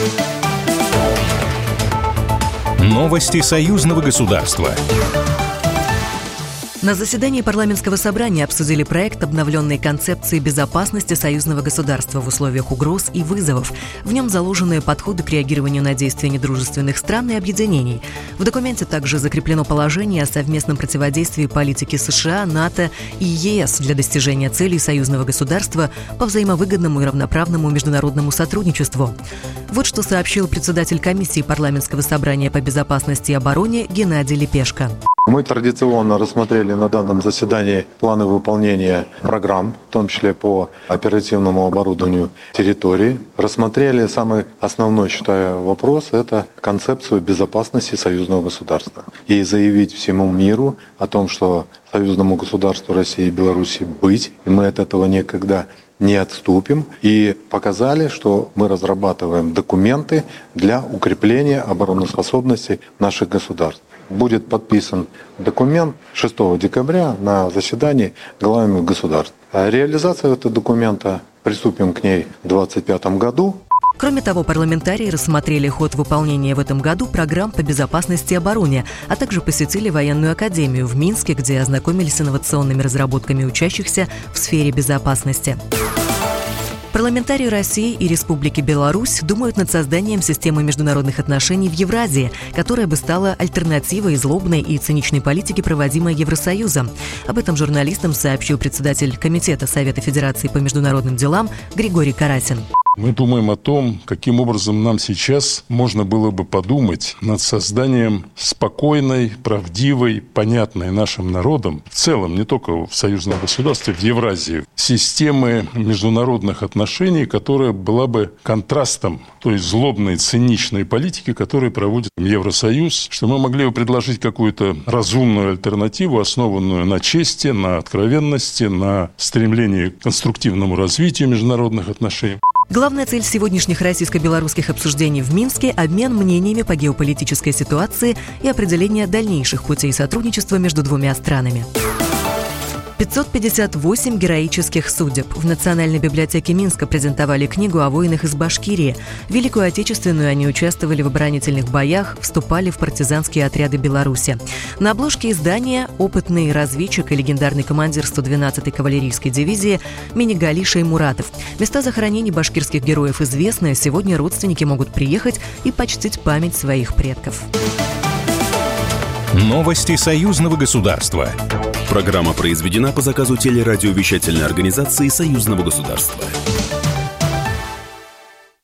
Новости союзного государства. На заседании парламентского собрания обсудили проект обновленной концепции безопасности союзного государства в условиях угроз и вызовов. В нем заложены подходы к реагированию на действия недружественных стран и объединений. В документе также закреплено положение о совместном противодействии политике США, НАТО и ЕС для достижения целей союзного государства по взаимовыгодному и равноправному международному сотрудничеству. Вот что сообщил председатель комиссии парламентского собрания по безопасности и обороне Геннадий Лепешко. Мы традиционно рассмотрели на данном заседании планы выполнения программ, в том числе по оперативному оборудованию территории. Рассмотрели самый основной, считаю, вопрос – это концепцию безопасности союзного государства. И заявить всему миру о том, что союзному государству России и Беларуси быть, и мы от этого никогда не отступим, и показали, что мы разрабатываем документы для укрепления обороноспособности наших государств. Будет подписан документ 6 декабря на заседании главами государств. Реализация этого документа, приступим к ней в 2025 году. Кроме того, парламентарии рассмотрели ход выполнения в этом году программ по безопасности и обороне, а также посетили военную академию в Минске, где ознакомились с инновационными разработками учащихся в сфере безопасности. Парламентарии России и Республики Беларусь думают над созданием системы международных отношений в Евразии, которая бы стала альтернативой злобной и циничной политике, проводимой Евросоюзом. Об этом журналистам сообщил председатель Комитета Совета Федерации по международным делам Григорий Карасин. Мы думаем о том, каким образом нам сейчас можно было бы подумать над созданием спокойной, правдивой, понятной нашим народам, в целом, не только в союзном государстве, в Евразии, системы международных отношений, которая была бы контрастом той злобной, циничной политики, которую проводит Евросоюз, что мы могли бы предложить какую-то разумную альтернативу, основанную на чести, на откровенности, на стремлении к конструктивному развитию международных отношений. Главная цель сегодняшних российско-белорусских обсуждений в Минске – обмен мнениями по геополитической ситуации и определение дальнейших путей сотрудничества между двумя странами. 558 героических судеб. В Национальной библиотеке Минска презентовали книгу о воинах из Башкирии. В Великую Отечественную они участвовали в оборонительных боях, вступали в партизанские отряды Беларуси. На обложке издания опытный разведчик и легендарный командир 112-й кавалерийской дивизии Минигали Шаймуратов. Места захоронений башкирских героев известны. Сегодня родственники могут приехать и почтить память своих предков. Новости союзного государства. Программа произведена по заказу телерадиовещательной организации союзного государства.